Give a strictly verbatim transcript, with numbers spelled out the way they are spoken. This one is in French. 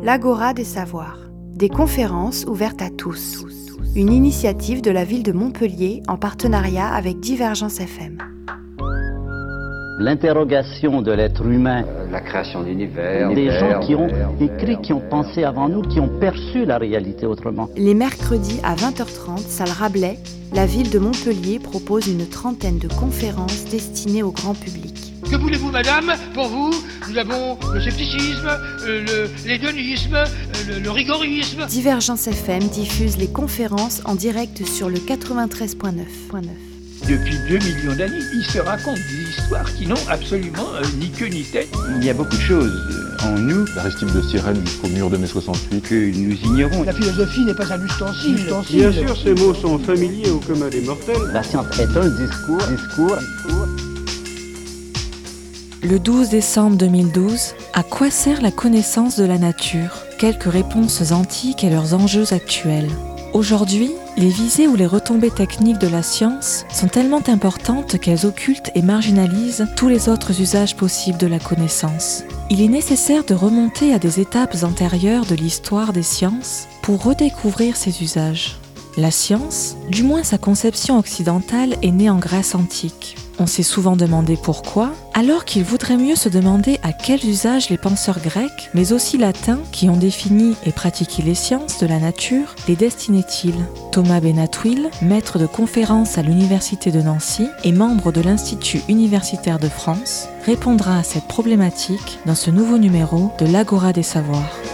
L'Agora des Savoirs, des conférences ouvertes à tous. Une initiative de la ville de Montpellier en partenariat avec Divergence F M. L'interrogation de l'être humain, euh, la création d'univers, des univers, gens qui ont univers, écrit, univers, qui ont pensé avant nous, qui ont perçu la réalité autrement. Les mercredis à vingt heures trente, salle Rabelais, la ville de Montpellier propose une trentaine de conférences destinées au grand public. Que voulez-vous, madame? Pour vous, nous avons le scepticisme, euh, le, l'hédonisme, euh, le, le rigorisme. Divergence F M diffuse les conférences en direct sur le quatre-vingt-treize point neuf. Depuis deux millions d'années, ils se racontent des histoires qui n'ont absolument euh, ni queue ni tête. Il y a beaucoup de choses en nous, l'Aristide de Cyrène jusqu'au mur de mai soixante-huit, que nous ignorons. La philosophie n'est pas un ustensile. ustensile. Bien sûr, ces mots sont familiers au commun des mortels. La science est un discours, discours, discours. Le douze décembre deux mille douze, à quoi sert la connaissance de la nature? Quelques réponses antiques et leurs enjeux actuels. Aujourd'hui, les visées ou les retombées techniques de la science sont tellement importantes qu'elles occultent et marginalisent tous les autres usages possibles de la connaissance. Il est nécessaire de remonter à des étapes antérieures de l'histoire des sciences pour redécouvrir ces usages. La science, du moins sa conception occidentale, est née en Grèce antique. On s'est souvent demandé pourquoi, alors qu'il vaudrait mieux se demander à quels usages les penseurs grecs, mais aussi latins, qui ont défini et pratiqué les sciences de la nature, les destinaient-ils. Thomas Benatouil, maître de conférences à l'Université de Nancy et membre de l'Institut universitaire de France, répondra à cette problématique dans ce nouveau numéro de l'Agora des Savoirs.